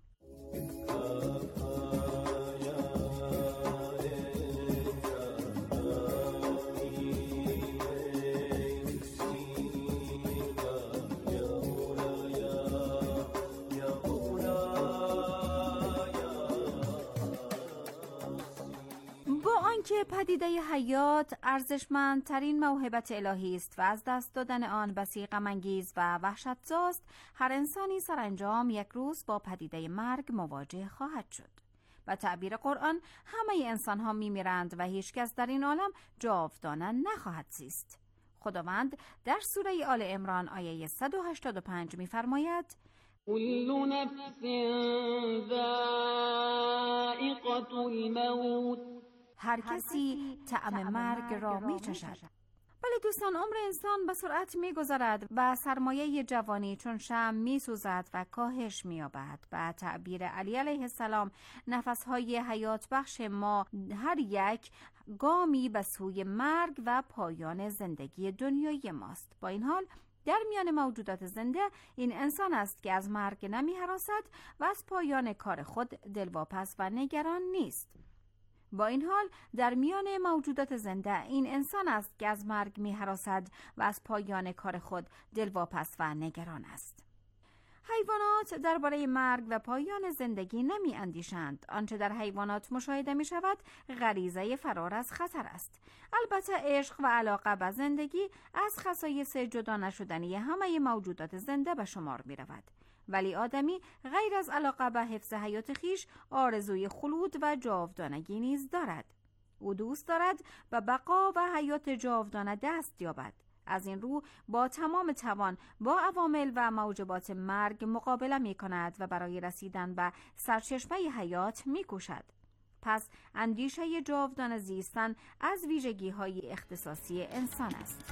که پدیده حیات ارزشمندترین موهبت الهی است و از دست دادن آن بسی غم‌انگیز و وحشتزاست، هر انسانی سرانجام یک روز با پدیده مرگ مواجه خواهد شد. به تعبیر قرآن همه انسان ها می میرند و هیچ کس در این عالم جاودانه نخواهد زیست. خداوند در سوره آل عمران آیه صد و هشتاد و پنج می‌فرماید: كل نفس ذائقة الموت. هر کسی طعم مرگ را می‌چشد. ولی دوستان، عمر انسان به سرعت می‌گذرد و سرمایه جوانی چون شمع می‌سوزد و کاهش می‌یابد. به تعبیر علی علیه السلام، نفس‌های حیات بخش ما هر یک گامی به سوی مرگ و پایان زندگی دنیای ماست. با این حال در میان موجودات زنده این انسان است که از مرگ نمی‌هراسد و از پایان کار خود دلواپس و نگران نیست. با این حال در میان موجودات زنده این انسان است که از مرگ می‌هراسد و از پایان کار خود دلواپس و نگران است. حیوانات درباره مرگ و پایان زندگی نمی اندیشند. آنچه در حیوانات مشاهده می شود غریزه فرار از خطر است. البته عشق و علاقه به زندگی از خصایص جدا نشدنی همه موجودات زنده به شمار می رود. ولی آدمی غیر از علاقه به حفظ حیات خیش آرزوی خلود و جاودانگی نیز دارد. او دوست دارد به بقا و حیات جاودانه دست یابد. از این رو با تمام توان با عوامل و موجبات مرگ مقابله می کند و برای رسیدن به سرچشمه حیات می کوشد. پس اندیشه جاودانه زیستن از ویژگی های اختصاصی انسان است.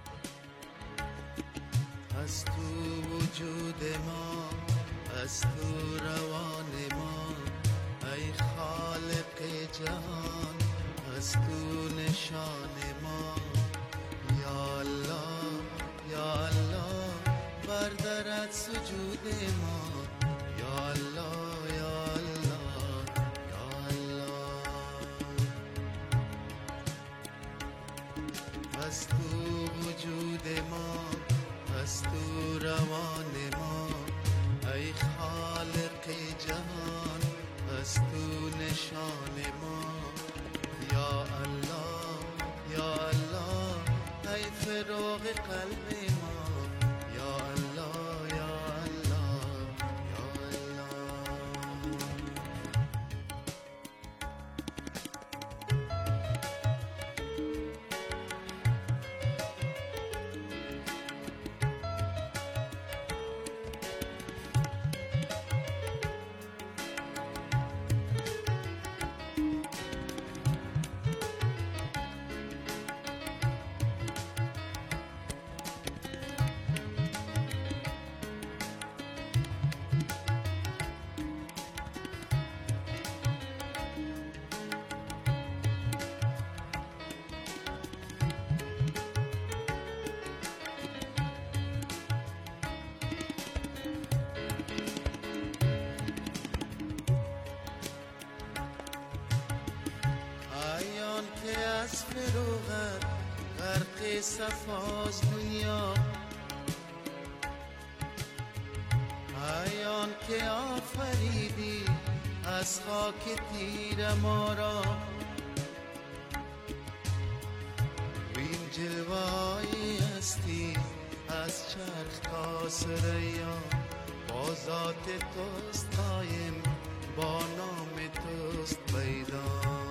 از تو وجود ما، از تو روان ما، ای خالق جهان، از تو نشان ما. یا الله یا الله بردارد سجود ما. یا الله یا الله یا الله. از تو وجود ما، از تو روان ما، ای خالق جهان، از تو نشان ما. یا الله یا الله ای فراغ قلب ما. یا الله یا الله یا الله. از فروغت غرق صفاز دنیا. ایان که آفریدی از خاک تیر ما را. وین جلوه‌ای هستی از چرخ تا ثریا. با ذات توست قایم، با نام توست پیدا.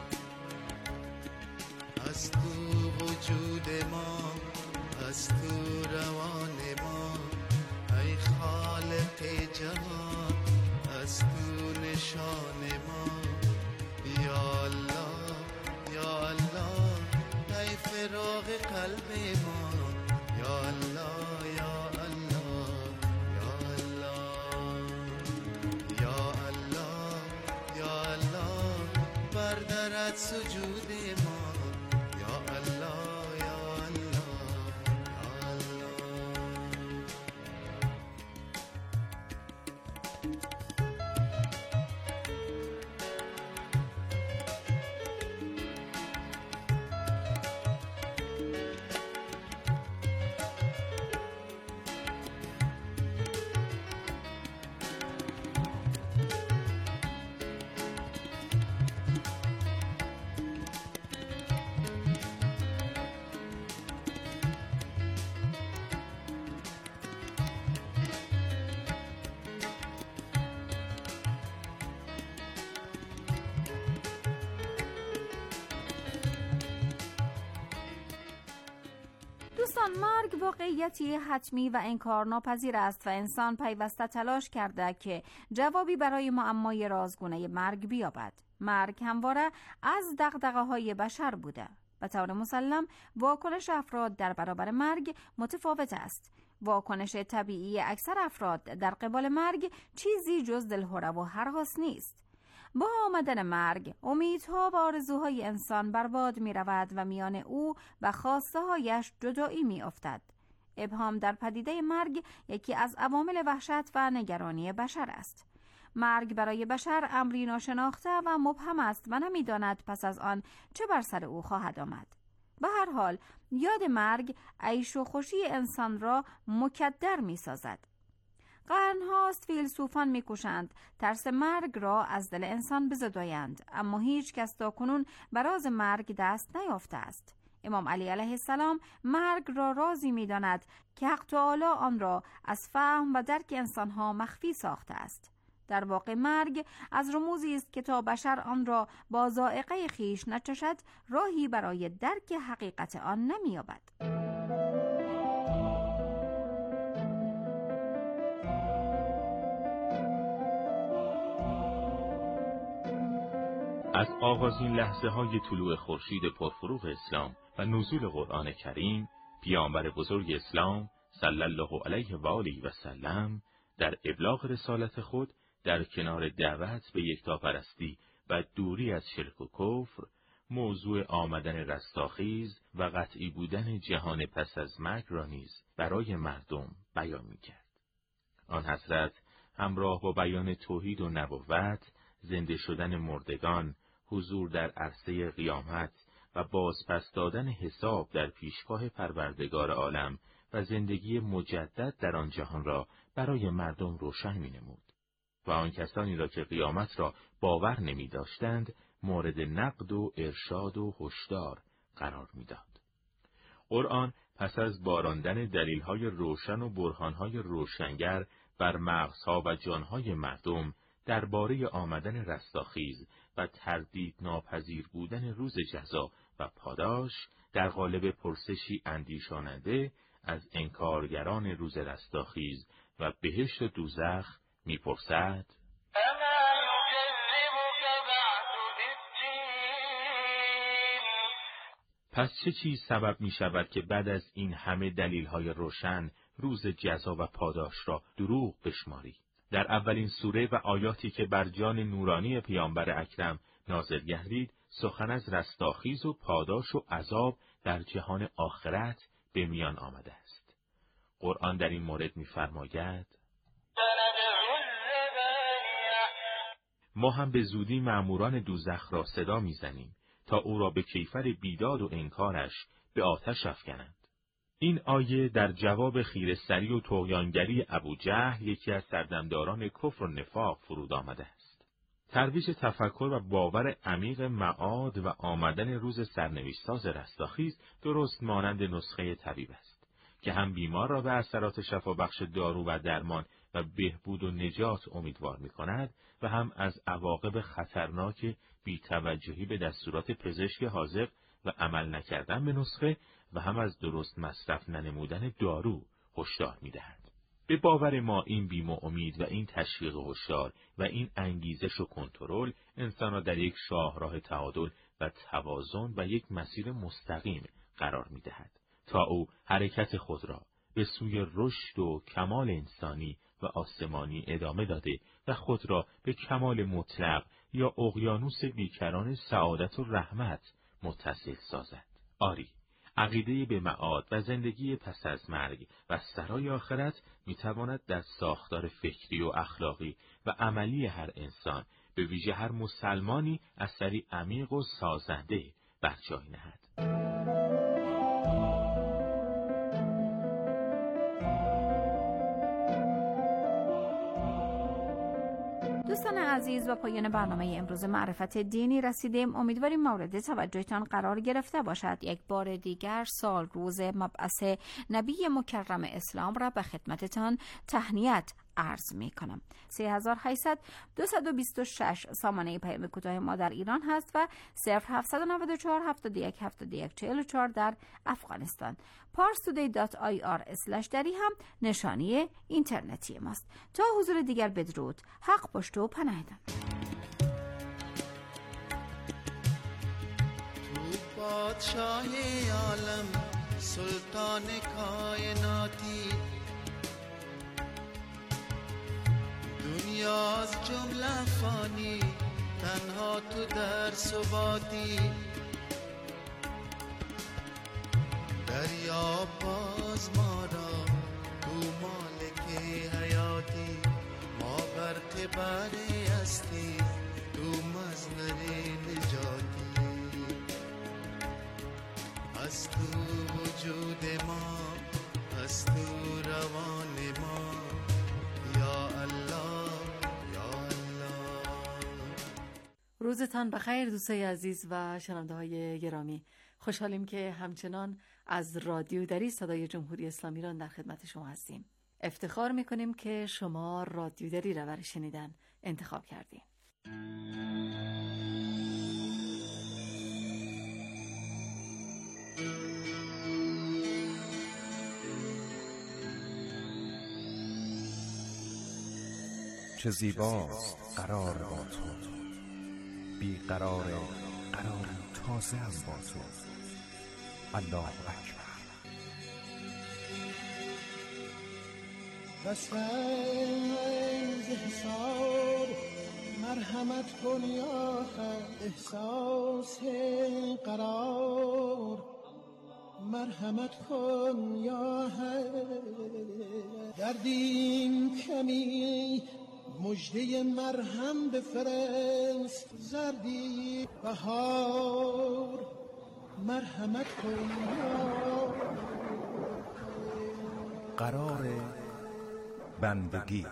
از تو وجود ما، از تو روان ما، ای خالق جهان، از تو نشان ما. یا الله یا الله ای فراغ قلب ما. یا الله یا الله یا الله. یا الله یا الله بردارد سجود ما. یا الله یا الله یا الله. دوستان، مرگ واقعیتی حتمی و انکارناپذیر است و انسان پیوسته تلاش کرده که جوابی برای معمای رازگونه مرگ بیابد. مرگ همواره از دغدغه‌های بشر بوده. به طور مسلم واکنش افراد در برابر مرگ متفاوت است. واکنش طبیعی اکثر افراد در قبال مرگ چیزی جز دلهره و هراس نیست. با آمدن مرگ امیدها و آرزوهای انسان برباد می رود و میان او و خواسته هایش جدایی می افتد. ابهام در پدیده مرگ یکی از عوامل وحشت و نگرانی بشر است. مرگ برای بشر امری ناشناخته و مبهم است و نمی داند پس از آن چه بر سر او خواهد آمد. به هر حال یاد مرگ عیش و خوشی انسان را مکدر می سازد. قرن‌هاست فیلسوفان می‌کوشند ترس مرگ را از دل انسان بزدایند، اما هیچ کس تاکنون بر راز مرگ دست نیافته است. امام علی علیه السلام مرگ را رازی می‌داند که حق تعالی آن را از فهم و درک انسان‌ها مخفی ساخته است. در واقع مرگ از رموزی است که تا بشر آن را با ذائقه خیش نچشد، راهی برای درک حقیقت آن نمی‌یابد. از آغازین لحظه های طلوع خورشید پرفروغ اسلام و نزول قرآن کریم، پیامبر بزرگ اسلام صلی الله علیه و آله و سلم در ابلاغ رسالت خود در کنار دعوت به یکتاپرستی و دوری از شرک و کفر، موضوع آمدن رستاخیز و قطعی بودن جهان پس از مرگ را نیز برای مردم بیان می‌کرد. آن حضرت همراه با بیان توحید و نبوت، زنده شدن مردگان، حضور در عرصه قیامت و بازپس دادن حساب در پیشگاه پروردگار عالم و زندگی مجدد در آن جهان را برای مردم روشن می‌نمود و آن کسانی را که قیامت را باور نمی‌داشتند مورد نقد و ارشاد و هشدار قرار می‌داد. قرآن پس از باراندن دلیل‌های روشن و برهان‌های روشنگر بر مغزها و جان‌های مردم درباره آمدن رستاخیز و تردید ناپذیر بودن روز جزا و پاداش، در قالب پرسشی اندیشاننده از انکارگران روز رستاخیز و بهشت و دوزخ می‌پرسد: پس چه چیز سبب می شود که بعد از این همه دلیل‌های روشن روز جزا و پاداش را دروغ بشماری؟ در اولین سوره و آیاتی که بر جان نورانی پیامبر اکرم نازل گردید، سخن از رستاخیز و پاداش و عذاب در جهان آخرت به میان آمده است. قرآن در این مورد می‌فرماید: ما هم به زودی مأموران دوزخ را صدا می‌زنیم تا او را به کیفر بیداد و انکارش به آتش افکنند. این آیه در جواب خیره‌سری و طغیانگری ابوجهل، یکی از سردمداران کفر و نفاق، فرود آمده است. ترویج تفکر و باور عمیق معاد و آمدن روز سرنوشت‌ساز رستاخیز درست مانند نسخه طبیب است که هم بیمار را به اثرات شفابخش دارو و درمان و بهبود و نجات امیدوار می‌کند و هم از عواقب خطرناک بی‌توجهی به دستورات پزشک حاذق و عمل نکردن به نسخه و هم از درست مصرف ننمودن دارو هشدار می‌دهد. به باور ما این بیم و امید و این تشویق و هشدار و این انگیزش و کنترل انسان را در یک شاهراه تعادل و توازن و یک مسیر مستقیم قرار می‌دهد تا او حرکت خود را به سوی رشد و کمال انسانی و آسمانی ادامه داده و خود را به کمال مطلق یا اقیانوس بیکران سعادت و رحمت متصل سازد. آری، عقیده به معاد و زندگی پس از مرگ و سرای آخرت میتواند در ساختار فکری و اخلاقی و عملی هر انسان، به ویژه هر مسلمانی، اثری عمیق و سازنده بر جای نهد. دوستان عزیز، و پایان برنامه امروز معرفت دینی رسیدیم. امیدواریم مورد توجهتان قرار گرفته باشد. یک بار دیگر سال روز مبعث نبی مکرم اسلام را به خدمتتان تهنیت عرض می کنم. سه هزار و هشتصد دویست و بیست و شش سامانه پیام کوتاه ما در ایران هست و صفر هفت نه چهار هفت یک هفت یک چهار چهار در افغانستان. parstoday دات آی آر اسلش دری هم نشانی اینترنتی ماست. تا حضور دیگر بدرود. حق پشت و پناهتان. تو بادشاہ عالم سلطان کائناتی، دنیا از جمله فانی، تنها تو در ثباتی. دریا باز ما را تو مالک حیاتی، ما غرق بحر هستی، تو مصدر نجاتی. از تو وجود ما، از تو روان ما، یا الله یا الله. روزتان بخیر دوستای عزیز و شنونده های گرامی. خوشحالیم که همچنان از رادیو دری صدای جمهوری اسلامی ایران در خدمت شما هستیم. افتخار میکنیم که شما رادیو دری را برای شنیدن انتخاب کردیم. چه زیباست قرار با تو، بی قرار قرار تازه هم با تو. الله اکبر. بس از احسار مرحمت کن یا حق، احساس قرار مرحمت کن یا حق. دردیم کمی مجده مرهم بفرست، زردی بهار مرحمت کن یا قرار بندگی.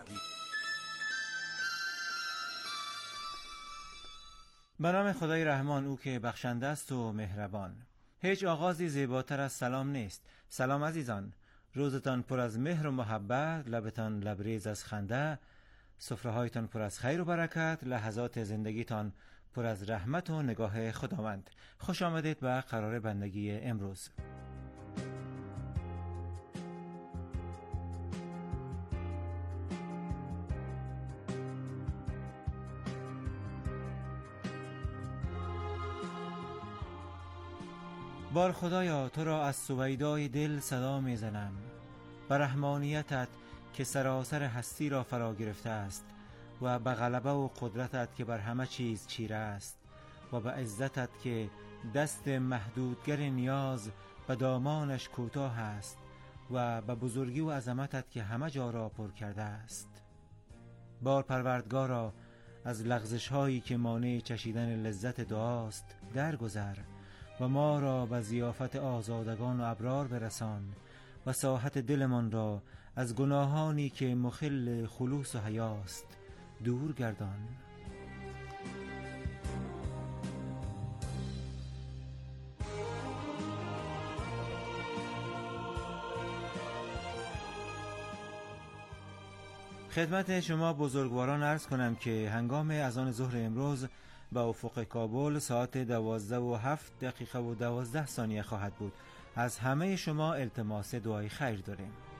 به نام خدای رحمان، او که بخشنده است و مهربان. هیچ آغازی زیباتر از سلام نیست. سلام عزیزان، روزتان پر از مهر و محبت، لبتان لبریز از خنده، سفره‌هایتان پر از خیر و برکت، لحظات زندگیتان پر از رحمت و نگاه خداوند. خوش آمدید به قرار بندگی امروز. بار خدایا، تو را از سویدای دل صدا می زنم، به رحمانیتت که سراسر هستی را فرا گرفته است، و به غلبه و قدرتت که بر همه چیز چیره است، و به عزتت که دست محدودگر نیاز به دامانش کوتاه است، و به بزرگی و عظمتت که همه جا را پر کرده است. بار پروردگارا، از لغزش هایی که مانع چشیدن لذت دعاست درگذر، و ما را به ضیافت آزادگان و ابرار برسان، و ساحت دلمان را از گناهانی که مخل خلوص و حیاست دور گردان. خدمت شما بزرگواران عرض کنم که هنگام اذان ظهر امروز به افق کابل ساعت دوازده و هفت دقیقه و دوازده ثانیه خواهد بود. از همه شما التماس دعای خیر داریم.